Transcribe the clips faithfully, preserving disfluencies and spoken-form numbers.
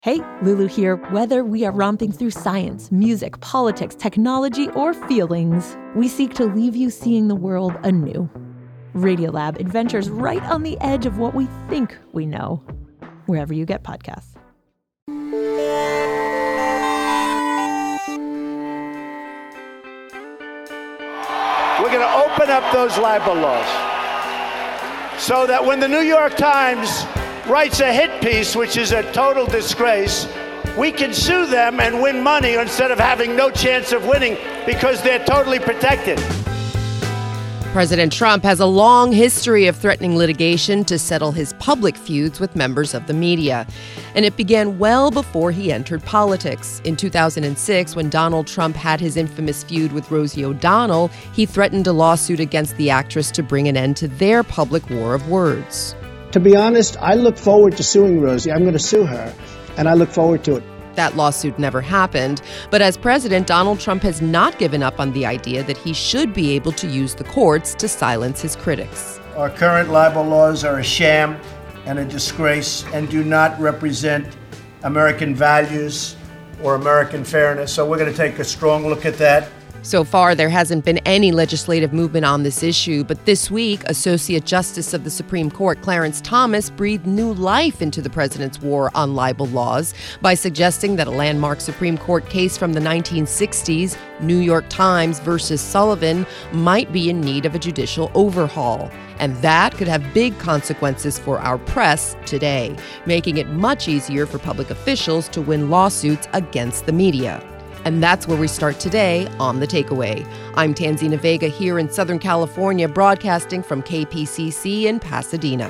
Hey, Lulu here. Whether we are romping through science, music, politics, technology, or feelings, we seek to leave you seeing the world anew. Radiolab adventures right on the edge of what we think we know, wherever you get podcasts. We're going to open up those libel laws so that when the New York Times writes a hit piece, which is a total disgrace, we can sue them and win money instead of having no chance of winning because they're totally protected. President Trump has a long history of threatening litigation to settle his public feuds with members of the media. And it began well before he entered politics. In two thousand six, when Donald Trump had his infamous feud with Rosie O'Donnell, he threatened a lawsuit against the actress to bring an end to their public war of words. To be honest, I look forward to suing Rosie. I'm going to sue her, and I look forward to it. That lawsuit never happened, but as president, Donald Trump has not given up on the idea that he should be able to use the courts to silence his critics. Our current libel laws are a sham and a disgrace and do not represent American values or American fairness, so we're going to take a strong look at that. So far, there hasn't been any legislative movement on this issue, but this week, Associate Justice of the Supreme Court Clarence Thomas breathed new life into the president's war on libel laws by suggesting that a landmark Supreme Court case from the nineteen sixties, New York Times versus Sullivan, might be in need of a judicial overhaul. And that could have big consequences for our press today, making it much easier for public officials to win lawsuits against the media. And that's where we start today on The Takeaway. I'm Tanzina Vega here in Southern California, broadcasting from K P C C in Pasadena.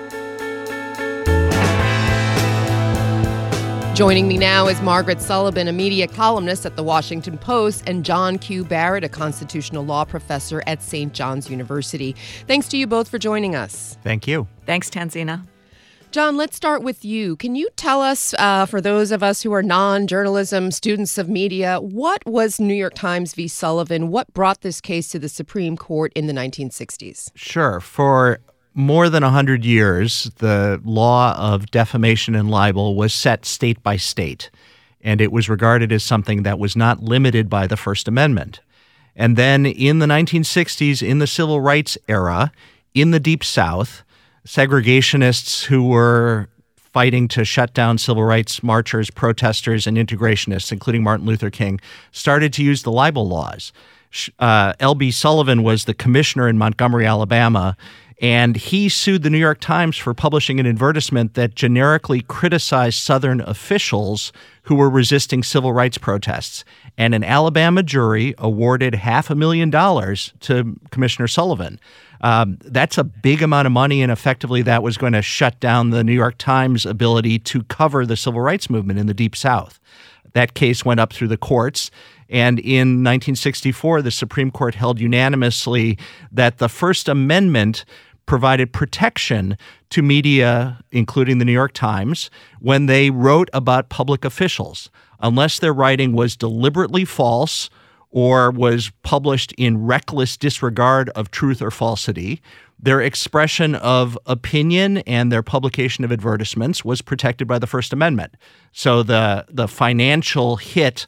Joining me now is Margaret Sullivan, a media columnist at The Washington Post, and John Q. Barrett, a constitutional law professor at Saint John's University. Thanks to you both for joining us. Thank you. Thanks, Tanzina. John, let's start with you. Can you tell us, uh, for those of us who are non-journalism students of media, what was New York Times v. Sullivan? What brought this case to the Supreme Court in the nineteen sixties? Sure. For more than one hundred years, the law of defamation and libel was set state by state, and it was regarded as something that was not limited by the First Amendment. And then in the nineteen sixties, in the Civil Rights era, in the Deep South, segregationists who were fighting to shut down civil rights marchers, protesters, and integrationists, including Martin Luther King, started to use the libel laws. Uh, L B Sullivan was the commissioner in Montgomery, Alabama, and he sued the New York Times for publishing an advertisement that generically criticized Southern officials who were resisting civil rights protests. And an Alabama jury awarded half a million dollars to Commissioner Sullivan. Um, that's a big amount of money, and effectively that was going to shut down the New York Times' ability to cover the civil rights movement in the Deep South. That case went up through the courts, and in nineteen sixty-four, the Supreme Court held unanimously that the First Amendment provided protection to media, including the New York Times, when they wrote about public officials, unless their writing was deliberately false or was published in reckless disregard of truth or falsity. Their expression of opinion and their publication of advertisements was protected by the First Amendment. So the, the financial hit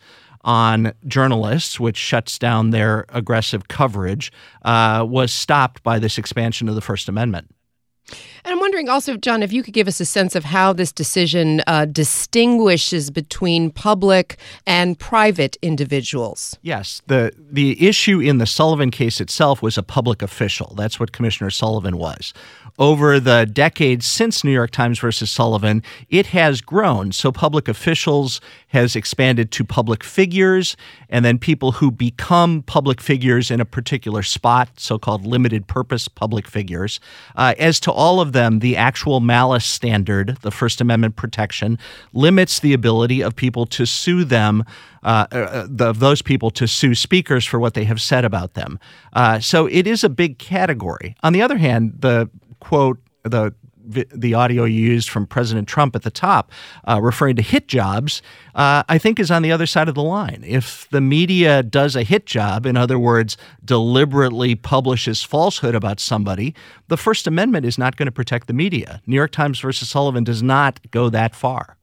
on journalists, which shuts down their aggressive coverage, uh, was stopped by this expansion of the First Amendment. And I'm wondering also, John, if you could give us a sense of how this decision uh, distinguishes between public and private individuals. Yes. The the issue in the Sullivan case itself was a public official. That's what Commissioner Sullivan was. Over the decades since New York Times versus Sullivan, it has grown. So public officials has expanded to public figures, and then people who become public figures in a particular spot, so-called limited purpose public figures. Uh, as to all of them, the actual malice standard, the First Amendment protection, limits the ability of people to sue them, uh, uh, the, those people to sue speakers for what they have said about them. Uh, so it is a big category. On the other hand, the quote, the the audio you used from President Trump at the top, uh, referring to hit jobs, uh, I think is on the other side of the line. If the media does a hit job, in other words, deliberately publishes falsehood about somebody, the First Amendment is not going to protect the media. New York Times versus Sullivan does not go that far.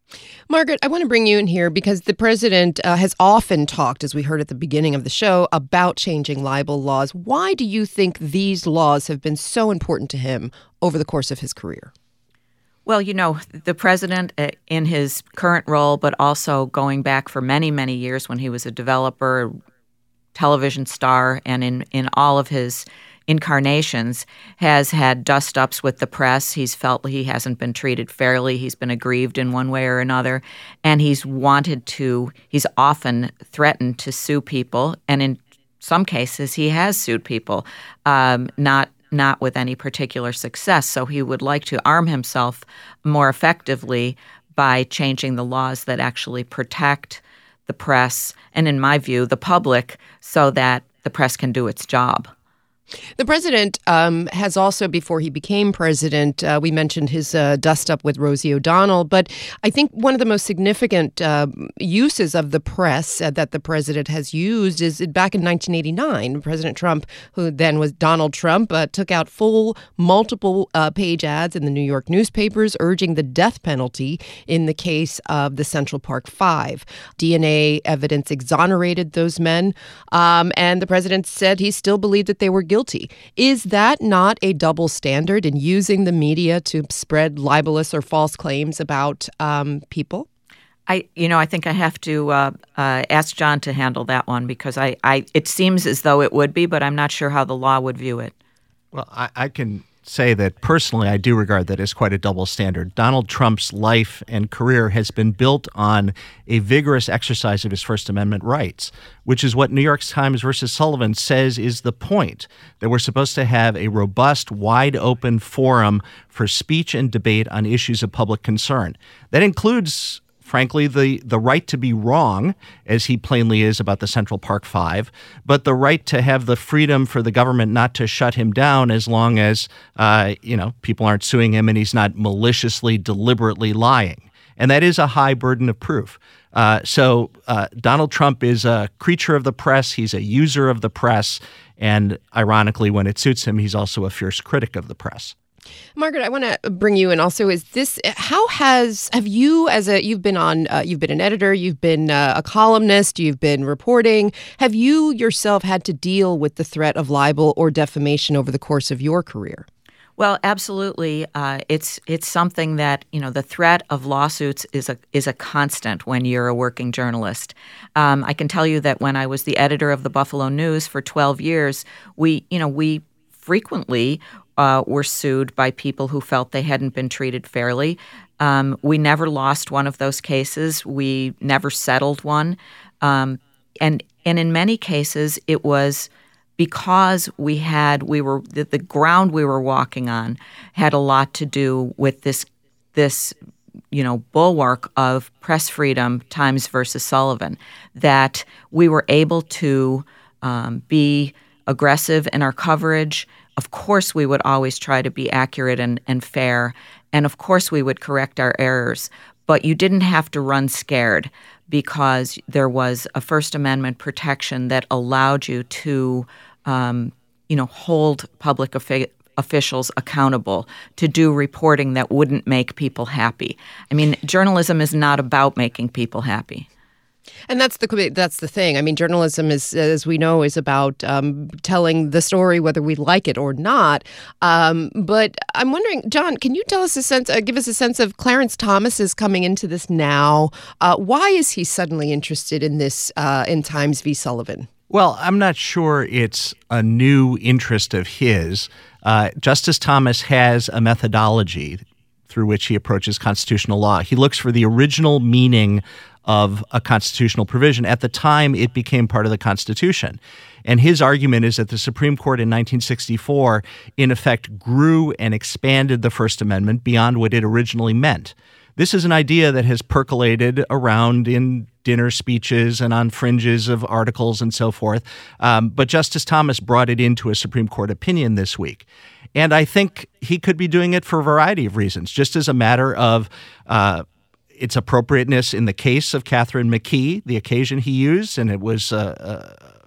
Margaret, I want to bring you in here because the president uh, has often talked, as we heard at the beginning of the show, about changing libel laws. Why do you think these laws have been so important to him over the course of his career? Well, you know, the president uh, in his current role, but also going back for many, many years when he was a developer, television star, and in, in all of his incarnations, has had dust-ups with the press. He's felt he hasn't been treated fairly. He's been aggrieved in one way or another. And he's wanted to, he's often threatened to sue people. And in some cases, he has sued people, um, not not with any particular success. So he would like to arm himself more effectively by changing the laws that actually protect the press and, in my view, the public, so that the press can do its job. The president um, has also, before he became president, uh, we mentioned his uh, dust-up with Rosie O'Donnell, but I think one of the most significant uh, uses of the press uh, that the president has used is back in nineteen eighty-nine. President Trump, who then was Donald Trump, uh, took out full multiple uh, page ads in the New York newspapers urging the death penalty in the case of the Central Park Five. D N A evidence exonerated those men, um, and the president said he still believed that they were guilty. Is that not a double standard in using the media to spread libelous or false claims about um, people? I, you know, I think I have to uh, uh, ask John to handle that one because I, I, it seems as though it would be, but I'm not sure how the law would view it. Well, I, I can say that personally, I do regard that as quite a double standard. Donald Trump's life and career has been built on a vigorous exercise of his First Amendment rights, which is what New York Times versus Sullivan says is the point, that we're supposed to have a robust, wide-open forum for speech and debate on issues of public concern. That includes, frankly, the, the right to be wrong, as he plainly is about the Central Park Five, but the right to have the freedom for the government not to shut him down as long as, uh, you know, people aren't suing him and he's not maliciously, deliberately lying. And that is a high burden of proof. Uh, so uh, Donald Trump is a creature of the press. He's a user of the press. And ironically, when it suits him, he's also a fierce critic of the press. Margaret, I want to bring you in also. Is this, how has, have you as a, you've been on, uh, you've been an editor, you've been uh, a columnist, you've been reporting. Have you yourself had to deal with the threat of libel or defamation over the course of your career? Well, absolutely. Uh, it's it's something that, you know, the threat of lawsuits is a is a constant when you're a working journalist. Um, I can tell you that when I was the editor of the Buffalo News for twelve years, we, you know, we frequently uh, were sued by people who felt they hadn't been treated fairly. Um, we never lost one of those cases. We never settled one. Um, and and in many cases, it was because we had, we were, the, the ground we were walking on had a lot to do with this, this, you know, bulwark of press freedom, Times versus Sullivan, that we were able to um, be aggressive in our coverage. Of course, we would always try to be accurate and, and fair. And of course, we would correct our errors. But you didn't have to run scared because there was a First Amendment protection that allowed you to Um, you know, hold public offi- officials accountable to do reporting that wouldn't make people happy. I mean, journalism is not about making people happy. And that's the that's the thing. I mean, journalism is, as we know, is about um, telling the story whether we like it or not. Um, but I'm wondering, John, can you tell us a sense, uh, give us a sense of Clarence Thomas is coming into this now. Uh, why is he suddenly interested in this uh, in Times v. Sullivan? Well, I'm not sure it's a new interest of his. Uh, Justice Thomas has a methodology through which he approaches constitutional law. He looks for the original meaning of a constitutional provision at the time it became part of the Constitution. And his argument is that the Supreme Court in nineteen sixty-four, in effect, grew and expanded the First Amendment beyond what it originally meant. This is an idea that has percolated around in dinner speeches and on fringes of articles and so forth. Um, but Justice Thomas brought it into a Supreme Court opinion this week. And I think he could be doing it for a variety of reasons, just as a matter of uh, its appropriateness in the case of Catherine McKee, the occasion he used, and it was uh, a,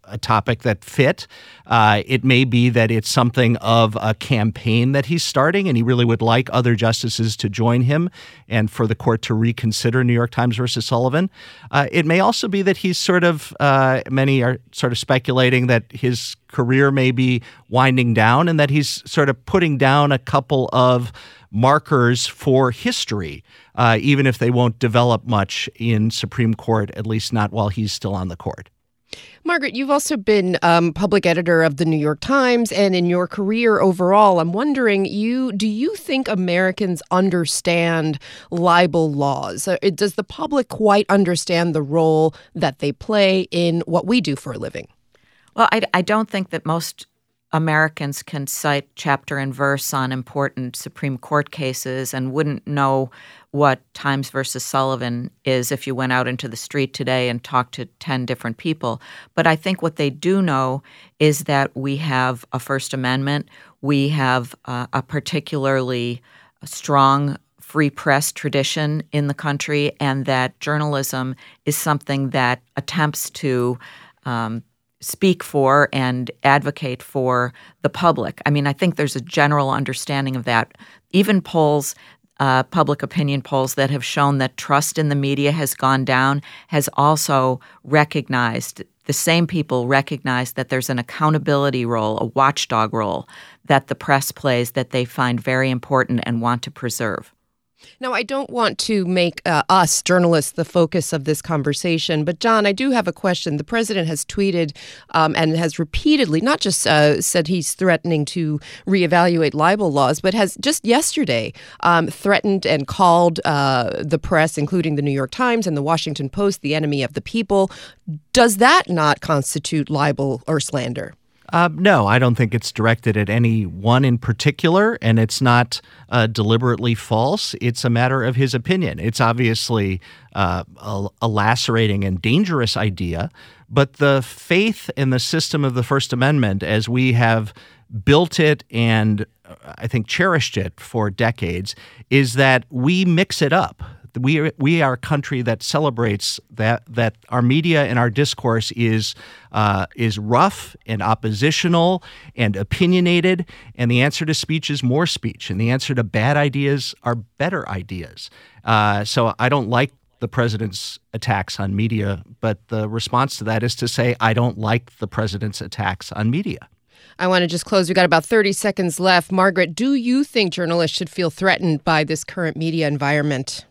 a topic that fit. Uh, it may be that it's something of a campaign that he's starting, and he really would like other justices to join him and for the court to reconsider New York Times versus Sullivan. Uh, it may also be that he's sort of, uh, many are sort of speculating that his career may be winding down and that he's sort of putting down a couple of markers for history, uh, even if they won't develop much in Supreme Court, at least not while he's still on the court. Margaret, you've also been um, public editor of the New York Times, and in your career overall, I'm wondering, you do you think Americans understand libel laws? Uh, Does the public quite understand the role that they play in what we do for a living? Well, I, I don't think that most Americans can cite chapter and verse on important Supreme Court cases and wouldn't know what Times versus Sullivan is if you went out into the street today and talked to ten different people. But I think what they do know is that we have a First Amendment, we have uh, a particularly strong free press tradition in the country, and that journalism is something that attempts to um, speak for and advocate for the public. I mean, I think there's a general understanding of that. Even polls, uh, public opinion polls that have shown that trust in the media has gone down, has also recognized, the same people recognize that there's an accountability role, a watchdog role that the press plays that they find very important and want to preserve. Now, I don't want to make uh, us journalists the focus of this conversation, but John, I do have a question. The president has tweeted um, and has repeatedly, not just uh, said he's threatening to reevaluate libel laws, but has just yesterday um, threatened and called uh, the press, including the New York Times and the Washington Post, the enemy of the people. Does that not constitute libel or slander? Uh, no, I don't think it's directed at any one in particular, and it's not uh, deliberately false. It's a matter of his opinion. It's obviously uh, a, a lacerating and dangerous idea, but the faith in the system of the First Amendment, as we have built it and uh, I think cherished it for decades, is that we mix it up. We we are a country that celebrates that that our media and our discourse is uh, is rough and oppositional and opinionated, and the answer to speech is more speech, and the answer to bad ideas are better ideas. Uh, so I don't like the president's attacks on media, but the response to that is to say I don't like the president's attacks on media. I want to just close. We've got about thirty seconds left. Margaret, do you think journalists should feel threatened by this current media environment?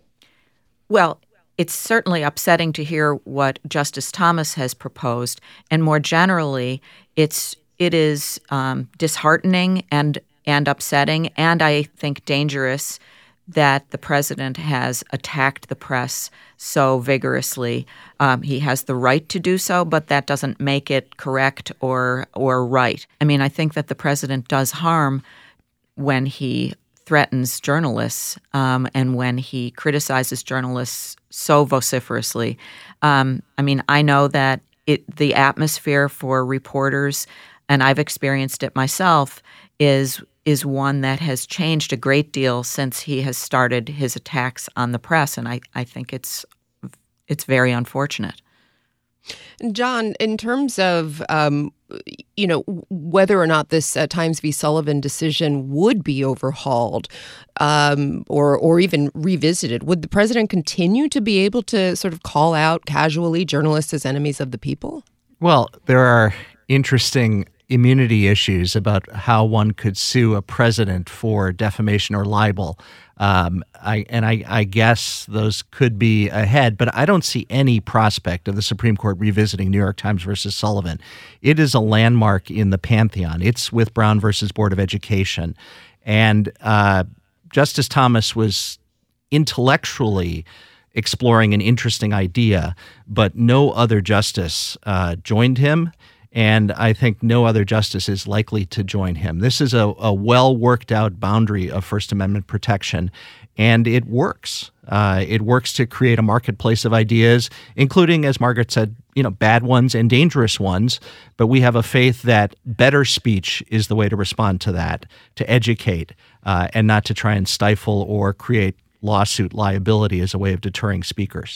Well, it's certainly upsetting to hear what Justice Thomas has proposed, and more generally, it's it is um, disheartening and and upsetting, and I think dangerous that the president has attacked the press so vigorously. Um, he has the right to do so, but that doesn't make it correct or or right. I mean, I think that the president does harm when he threatens journalists um, and when he criticizes journalists so vociferously. Um, I mean, I know that it, the atmosphere for reporters, and I've experienced it myself, is is one that has changed a great deal since he has started his attacks on the press, and I, I think it's it's very unfortunate. John, in terms of, um, you know, whether or not this uh, Times v. Sullivan decision would be overhauled um, or or even revisited, would the president continue to be able to sort of call out casually journalists as enemies of the people? Well, there are interesting immunity issues about how one could sue a president for defamation or libel. Um, I, and I, I guess those could be ahead, but I don't see any prospect of the Supreme Court revisiting New York Times versus Sullivan. It is a landmark in the pantheon. It's with Brown versus Board of Education. And uh, Justice Thomas was intellectually exploring an interesting idea, but no other justice uh, joined him. And I think no other justice is likely to join him. This is a, a well-worked-out boundary of First Amendment protection, and it works. Uh, it works to create a marketplace of ideas, including, as Margaret said, you know, bad ones and dangerous ones. But we have a faith that better speech is the way to respond to that, to educate, uh, and not to try and stifle or create lawsuit liability as a way of deterring speakers.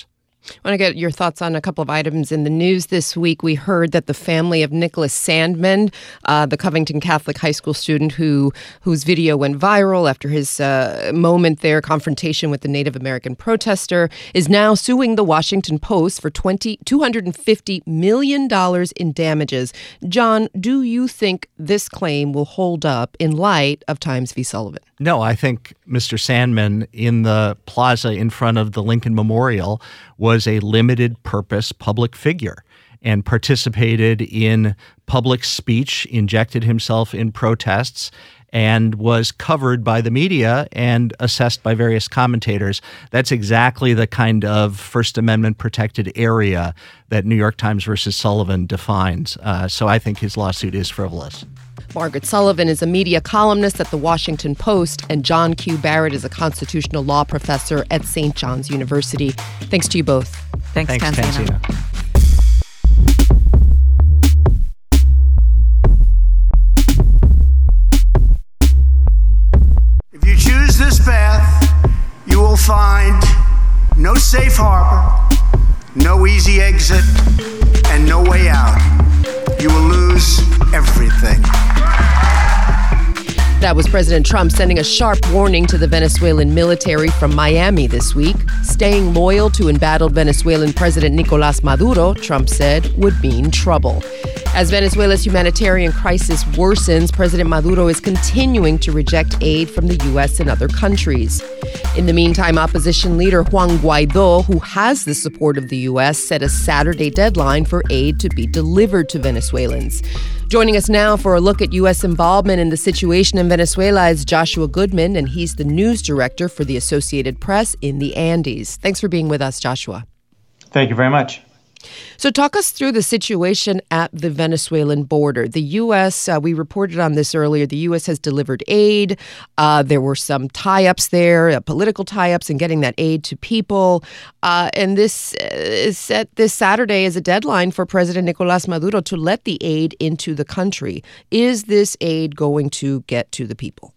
I want to get your thoughts on a couple of items in the news this week. We heard that the family of Nicholas Sandmann, uh, the Covington Catholic high school student who whose video went viral after his uh, moment there, confrontation with the Native American protester, is now suing the Washington Post for two hundred fifty million dollars in damages. John, do you think this claim will hold up in light of Times v. Sullivan? No, I think Mister Sandmann in the plaza in front of the Lincoln Memorial was a limited purpose public figure and participated in public speech, injected himself in protests, and was covered by the media and assessed by various commentators. That's exactly the kind of First Amendment protected area that New York Times versus Sullivan defines. Uh, so I think his lawsuit is frivolous. Margaret Sullivan is a media columnist at The Washington Post, and John Q. Barrett is a constitutional law professor at Saint John's University. Thanks to you both. Thanks, Thanks Tanzina. Tanzina. If you choose this path, you will find no safe harbor, no easy exit, and no way out. You will lose everything. That was President Trump sending a sharp warning to the Venezuelan military from Miami this week. Staying loyal to embattled Venezuelan President Nicolás Maduro, Trump said, would mean trouble. As Venezuela's humanitarian crisis worsens, President Maduro is continuing to reject aid from the U S and other countries. In the meantime, opposition leader Juan Guaidó, who has the support of the U S, set a Saturday deadline for aid to be delivered to Venezuelans. Joining us now for a look at U S involvement in the situation in Venezuela is Joshua Goodman, and he's the news director for the Associated Press in the Andes. Thanks for being with us, Joshua. Thank you very much. So talk us through the situation at the Venezuelan border. The U S, uh, we reported on this earlier, the U S has delivered aid. Uh, there were some tie-ups there, uh, political tie-ups in getting that aid to people. Uh, and this is set this Saturday as a deadline for President Nicolás Maduro to let the aid into the country. Is this aid going to get to the people?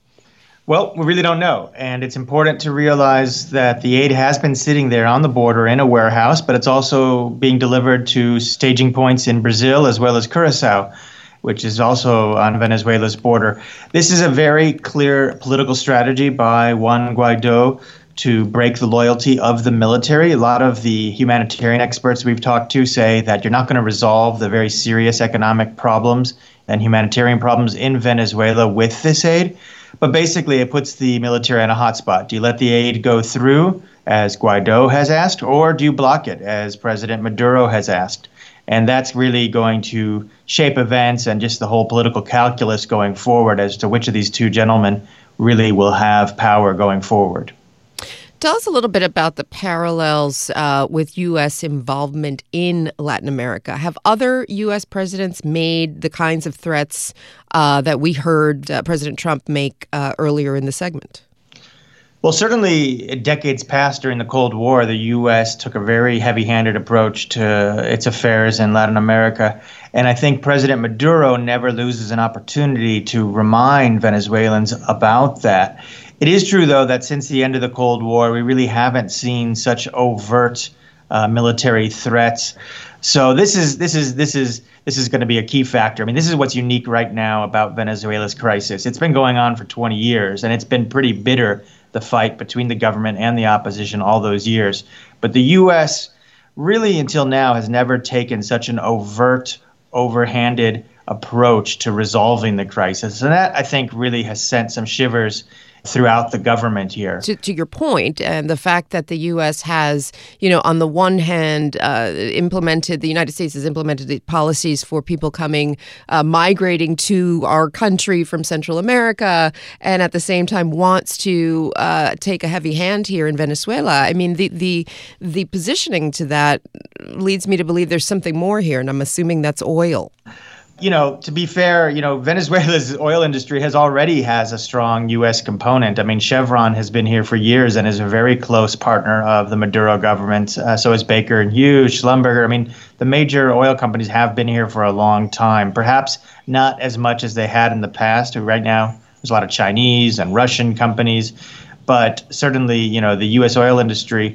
Well, we really don't know. And it's important to realize that the aid has been sitting there on the border in a warehouse, but it's also being delivered to staging points in Brazil as well as Curacao, which is also on Venezuela's border. This is a very clear political strategy by Juan Guaidó to break the loyalty of the military. A lot of the humanitarian experts we've talked to say that you're not going to resolve the very serious economic problems and humanitarian problems in Venezuela with this aid. But basically, it puts the military on a hot spot. Do you let the aid go through, as Guaidó has asked, or do you block it, as President Maduro has asked? And that's really going to shape events and just the whole political calculus going forward as to which of these two gentlemen really will have power going forward. Tell us a little bit about the parallels uh, with U S involvement in Latin America. Have other U S presidents made the kinds of threats uh, that we heard uh, President Trump make uh, earlier in the segment? Well, certainly decades past during the Cold War, the U S took a very heavy-handed approach to its affairs in Latin America. And I think President Maduro never loses an opportunity to remind Venezuelans about that. It is true, though, that since the end of the Cold War, we really haven't seen such overt uh, military threats. So this is this is this is this is going to be a key factor. I mean, this is what's unique right now about Venezuela's crisis. It's been going on for twenty years, and it's been pretty bitter, the fight between the government and the opposition all those years. But the U S really, until now, has never taken such an overt, overhanded approach to resolving the crisis. And that, I think, really has sent some shivers throughout the government here. To, to your point, and the fact that the U S has, you know, on the one hand, uh, implemented, the United States has implemented the policies for people coming, uh, migrating to our country from Central America, and at the same time wants to uh, take a heavy hand here in Venezuela. I mean, the, the, the positioning to that leads me to believe there's something more here, and I'm assuming that's oil. You know, to be fair, you know, Venezuela's oil industry has already has a strong U S component. I mean, Chevron has been here for years and is a very close partner of the Maduro government. Uh, so is Baker and Hughes, Schlumberger. I mean, the major oil companies have been here for a long time, perhaps not as much as they had in the past. Right now, there's a lot of Chinese and Russian companies, but certainly, you know, the U S oil industry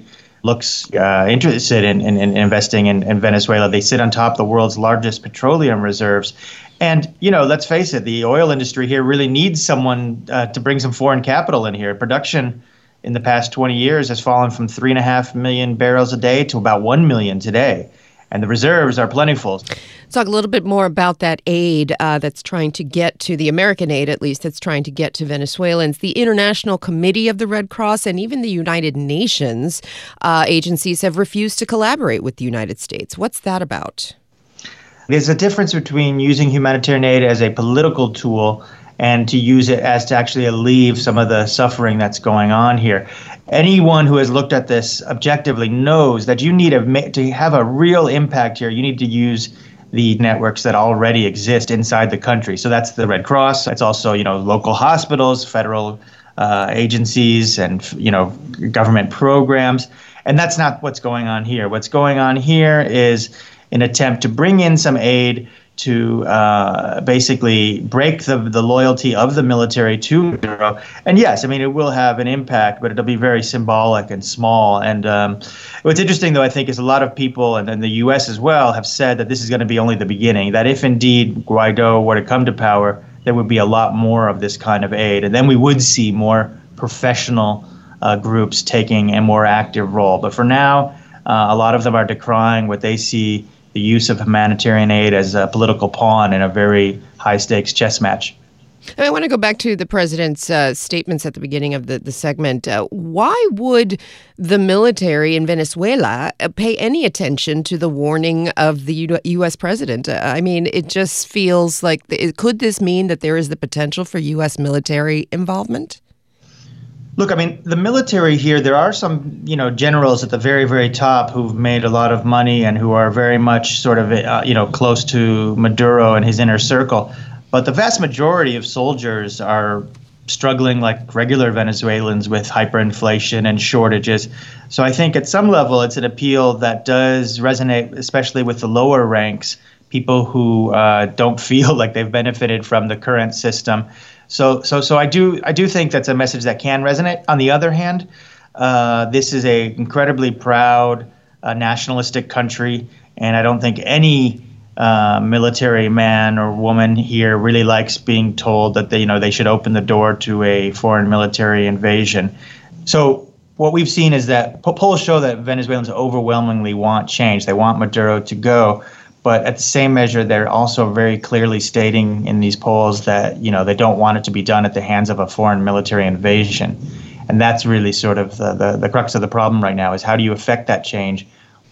looks uh, interested in, in, in investing in, in Venezuela. They sit on top of the world's largest petroleum reserves. And, you know, let's face it, the oil industry here really needs someone uh, to bring some foreign capital in here. Production in the past twenty years has fallen from three and a half million barrels a day to about one million today. And the reserves are plentiful. Let's talk a little bit more about that aid uh, that's trying to get to, the American aid at least, that's trying to get to Venezuelans. The International Committee of the Red Cross and even the United Nations uh, agencies have refused to collaborate with the United States. What's that about? There's a difference between using humanitarian aid as a political tool and to use it as to actually alleviate some of the suffering that's going on here. Anyone who has looked at this objectively knows that you need a, to have a real impact here, you need to use the networks that already exist inside the country. So that's the Red Cross. It's also, you know, local hospitals, federal uh, agencies, and, you know, government programs. And that's not what's going on here. What's going on here is an attempt to bring in some aid to uh, basically break the the loyalty of the military to Maduro. And yes, I mean, it will have an impact, but it'll be very symbolic and small. And um, what's interesting, though, I think, is a lot of people, and then the U S as well, have said that this is going to be only the beginning, that if indeed Guaido were to come to power, there would be a lot more of this kind of aid. And then we would see more professional uh, groups taking a more active role. But for now, uh, a lot of them are decrying what they see the use of humanitarian aid as a political pawn in a very high-stakes chess match. I want to go back to the president's uh, statements at the beginning of the, the segment. Uh, why would the military in Venezuela pay any attention to the warning of the U- U.S. president? Uh, I mean, it just feels like, it, could this mean that there is the potential for U S military involvement? Look, I mean, the military here, there are some, you know, generals at the very, very top who've made a lot of money and who are very much sort of, uh, you know, close to Maduro and his inner circle. But the vast majority of soldiers are struggling like regular Venezuelans with hyperinflation and shortages. So I think at some level it's an appeal that does resonate, especially with the lower ranks, people who uh, don't feel like they've benefited from the current system. So, so, so I do, I do think that's a message that can resonate. On the other hand, uh, this is a incredibly proud, uh, nationalistic country, and I don't think any uh, military man or woman here really likes being told that they, you know, they should open the door to a foreign military invasion. So, what we've seen is that polls show that Venezuelans overwhelmingly want change. They want Maduro to go. But at the same measure, they're also very clearly stating in these polls that, you know, they don't want it to be done at the hands of a foreign military invasion. And that's really sort of the, the, the crux of the problem right now, is how do you affect that change?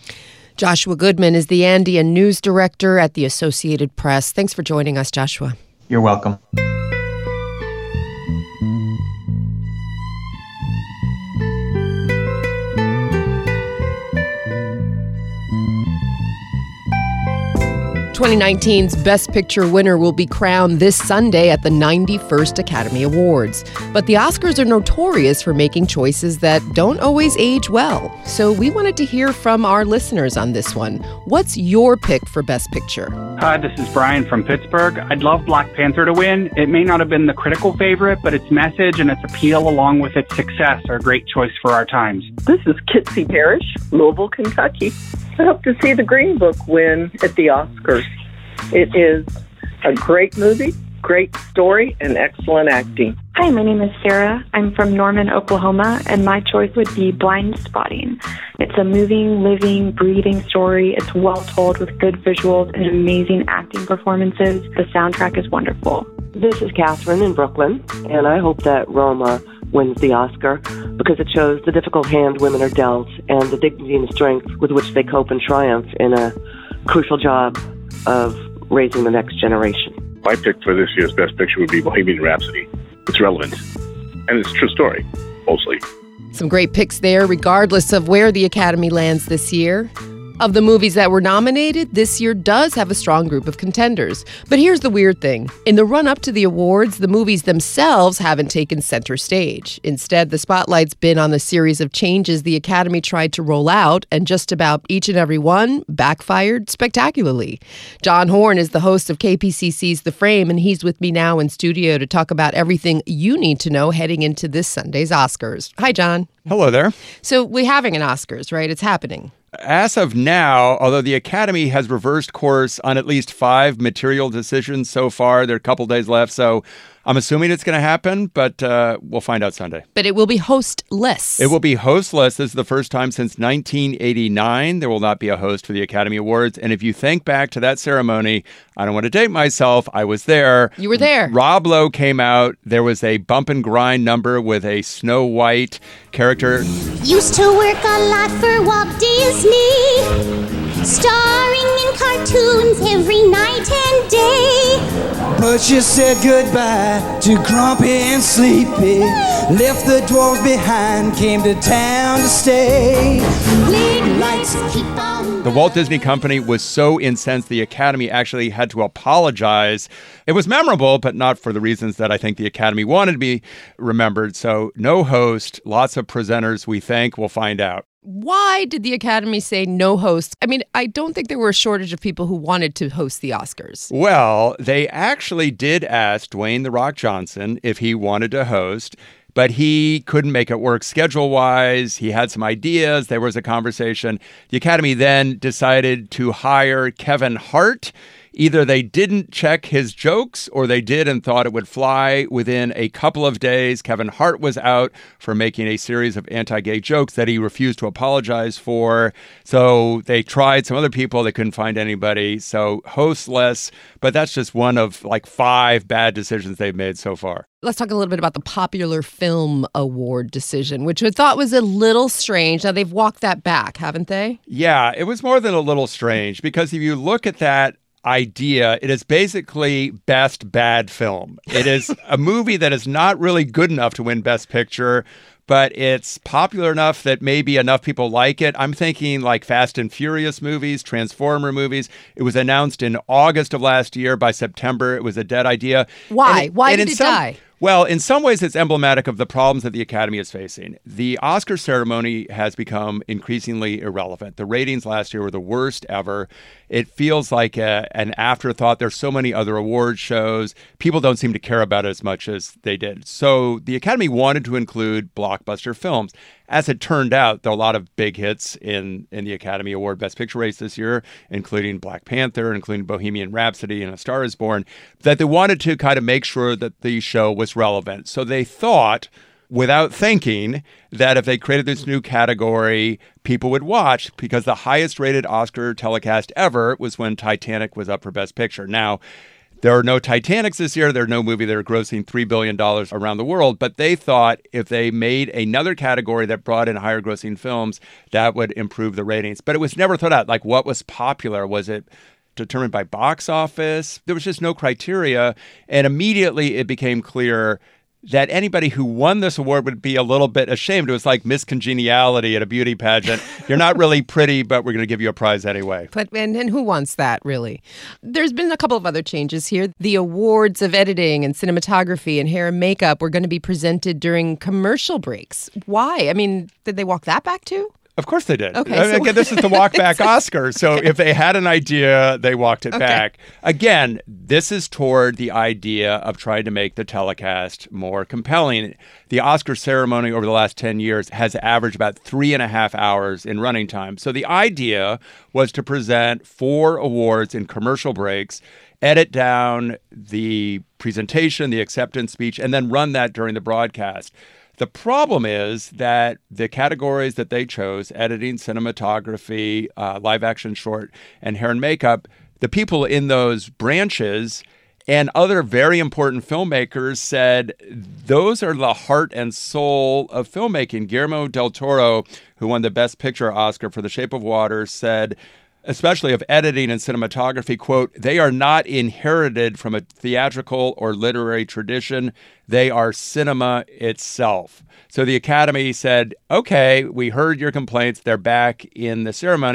Joshua Goodman is the Andean News Director at the Associated Press. Thanks for joining us, Joshua. You're welcome. twenty nineteen's Best Picture winner will be crowned this Sunday at the ninety-first Academy Awards. But the Oscars are notorious for making choices that don't always age well. So we wanted to hear from our listeners on this one. What's your pick for Best Picture? Hi, this is Brian from Pittsburgh. I'd love Black Panther to win. It may not have been the critical favorite, but its message and its appeal along with its success are a great choice for our times. This is Kitsy Parrish, Louisville, Kentucky. I hope to see The Green Book win at the Oscars. It is a great movie, great story, and excellent acting. Hi, my name is Sarah. I'm from Norman, Oklahoma, and my choice would be Blind Spotting. It's a moving, living, breathing story. It's well told with good visuals and amazing acting performances. The soundtrack is wonderful. This is Catherine in Brooklyn, and I hope that Roma wins the Oscar because it shows the difficult hand women are dealt and the dignity and strength with which they cope and triumph in a crucial job of raising the next generation. My pick for this year's Best Picture would be Bohemian Rhapsody. It's relevant, and it's a true story, mostly. Some great picks there, regardless of where the Academy lands this year. Of the movies that were nominated, this year does have a strong group of contenders. But here's the weird thing. In the run-up to the awards, the movies themselves haven't taken center stage. Instead, the spotlight's been on the series of changes the Academy tried to roll out, and just about each and every one backfired spectacularly. John Horn is the host of K P C C's The Frame, and he's with me now in studio to talk about everything you need to know heading into this Sunday's Oscars. Hi, John. Hello there. So we're having an Oscars, right? It's happening. As of now, although the Academy has reversed course on at least five material decisions so far, there are a couple days left, so I'm assuming it's going to happen, but uh, we'll find out Sunday. But it will be hostless. It will be hostless. This is the first time since nineteen eighty-nine there will not be a host for the Academy Awards. And if you think back to that ceremony, I don't want to date myself, I was there. You were there. Rob Lowe came out. There was a bump and grind number with a Snow White character. Used to work a lot for Walt Disney, starring in cartoons every night and day. But you said goodbye to Grumpy and Sleepy, left the dwarves behind, came to town to stay. Lights keep on. The Walt Disney Company was so incensed the Academy actually had to apologize. It was memorable, but not for the reasons that I think the Academy wanted to be remembered. So no host, lots of presenters, we think. We'll find out. Why did the Academy say no host? I mean, I don't think there were a shortage of people who wanted to host the Oscars. Well, they actually did ask Dwayne "The Rock" Johnson if he wanted to host, but he couldn't make it work schedule-wise. He had some ideas. There was a conversation. The Academy then decided to hire Kevin Hart. Either they didn't check his jokes or they did and thought it would fly. Within a couple of days, Kevin Hart was out for making a series of anti-gay jokes that he refused to apologize for. So they tried some other people. They couldn't find anybody. So hostless, but that's just one of like five bad decisions they've made so far. Let's talk a little bit about the Popular Film Award decision, which I thought was a little strange. Now, they've walked that back, haven't they? Yeah, it was more than a little strange because if you look at that idea, it is basically best bad film. It is a movie that is not really good enough to win Best Picture, but it's popular enough that maybe enough people like it. I'm thinking like Fast and Furious movies, Transformer movies. It was announced in August of last year. By September, it was a dead idea. Why? It, Why did it some, die? Well, in some ways, it's emblematic of the problems that the Academy is facing. The Oscar ceremony has become increasingly irrelevant. The ratings last year were the worst ever. It feels like a, an afterthought. There's so many other award shows. People don't seem to care about it as much as they did. So the Academy wanted to include blockbuster films. As it turned out, there are a lot of big hits in, in the Academy Award Best Picture race this year, including Black Panther, including Bohemian Rhapsody and A Star is Born, that they wanted to kind of make sure that the show was relevant. So they thought, without thinking, that if they created this new category, people would watch, because the highest rated Oscar telecast ever was when Titanic was up for Best Picture. Now, there are no Titanics this year. There's no movie that are grossing three billion dollars around the world. But they thought if they made another category that brought in higher grossing films, that would improve the ratings. But it was never thought out. Like, what was popular? Was it determined by box office? There was just no criteria. And immediately it became clear that anybody who won this award would be a little bit ashamed. It was like Miss Congeniality at a beauty pageant. You're not really pretty, but we're going to give you a prize anyway. But and, and who wants that, really? There's been a couple of other changes here. The awards of editing and cinematography and hair and makeup were going to be presented during commercial breaks. Why? I mean, did they walk that back too? Of course they did. Okay, I mean, so again, this is the walk back Oscar. So okay. If they had an idea, they walked it okay. back. Again, this is toward the idea of trying to make the telecast more compelling. The Oscar ceremony over the last ten years has averaged about three and a half hours in running time. So the idea was to present four awards in commercial breaks, edit down the presentation, the acceptance speech, and then run that during the broadcast. The problem is that the categories that they chose, editing, cinematography, uh, live action short, and hair and makeup, the people in those branches and other very important filmmakers said those are the heart and soul of filmmaking. Guillermo del Toro, who won the Best Picture Oscar for The Shape of Water, said, especially of editing and cinematography, quote, they are not inherited from a theatrical or literary tradition. They are cinema itself. So the Academy said, okay, we heard your complaints. They're back in the ceremony.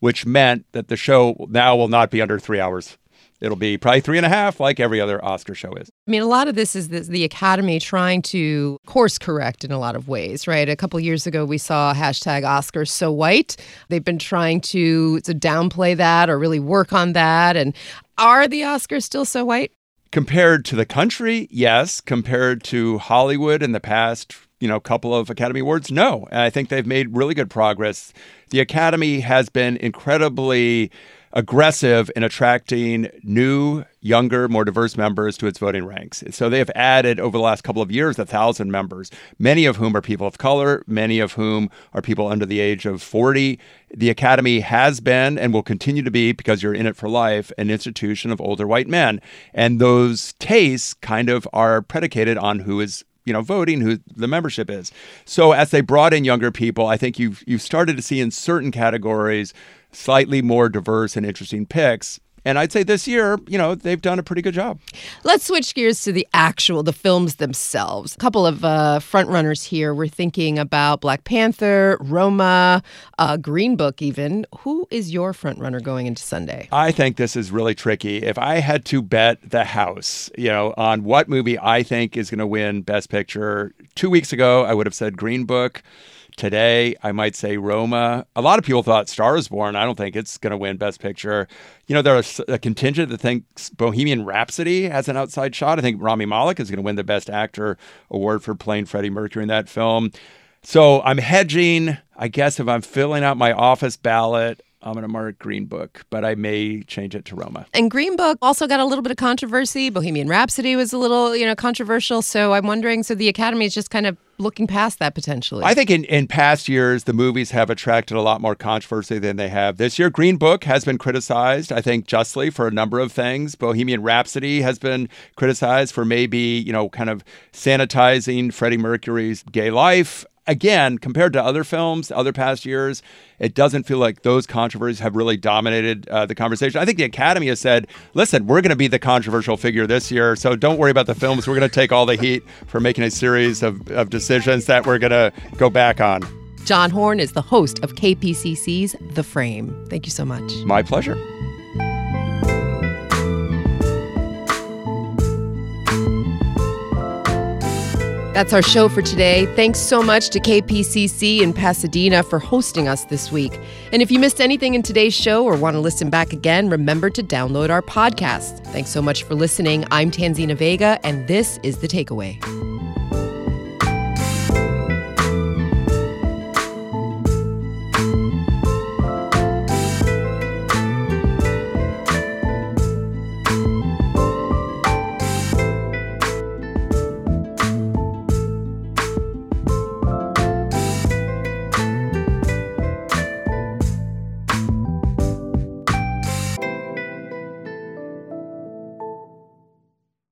which meant that the show now will not be under three hours. It'll be probably three and a half, like every other Oscar show is. I mean, a lot of this is this, the Academy trying to course correct in a lot of ways, right? A couple years ago, we saw hashtag Oscars so white. They've been trying to, to downplay that or really work on that. And are the Oscars still so white? Compared to the country, yes. Compared to Hollywood in the past, you know, couple of Academy Awards, no. And I think they've made really good progress. The Academy has been incredibly aggressive in attracting new, younger, more diverse members to its voting ranks. So they have added over the last couple of years a thousand members, many of whom are people of color, many of whom are people under the age of forty. The Academy has been and will continue to be, because you're in it for life, an institution of older white men. And those tastes kind of are predicated on who is you know, voting, who the membership is. So as they brought in younger people, I think you've you've started to see in certain categories slightly more diverse and interesting picks. And I'd say this year, you know, they've done a pretty good job. Let's switch gears to the actual, the films themselves. A couple of uh, front runners here. We're thinking about Black Panther, Roma, uh, Green Book even. Who is your front runner going into Sunday? I think this is really tricky. If I had to bet the house, you know, on what movie I think is going to win Best Picture, two weeks ago, I would have said Green Book. Today, I might say Roma. A lot of people thought Star is Born. I don't think it's going to win Best Picture. You know, there's a contingent that thinks Bohemian Rhapsody has an outside shot. I think Rami Malek is going to win the Best Actor award for playing Freddie Mercury in that film. So I'm hedging. I guess if I'm filling out my office ballot, I'm going to mark Green Book, but I may change it to Roma. And Green Book also got a little bit of controversy. Bohemian Rhapsody was a little, you know, controversial. So I'm wondering, so the Academy is just kind of looking past that potentially. I think in, in past years, the movies have attracted a lot more controversy than they have this year. Green Book has been criticized, I think, justly for a number of things. Bohemian Rhapsody has been criticized for maybe, you know, kind of sanitizing Freddie Mercury's gay life. Again, compared to other films, other past years, it doesn't feel like those controversies have really dominated uh, the conversation. I think the Academy has said, listen, we're going to be the controversial figure this year, so don't worry about the films. We're going to take all the heat for making a series of, of decisions that we're going to go back on. John Horn is the host of K P C C's The Frame. Thank you so much. My pleasure. That's our show for today. Thanks so much to K P C C in Pasadena for hosting us this week. And if you missed anything in today's show or want to listen back again, remember to download our podcast. Thanks so much for listening. I'm Tanzina Vega, and this is The Takeaway.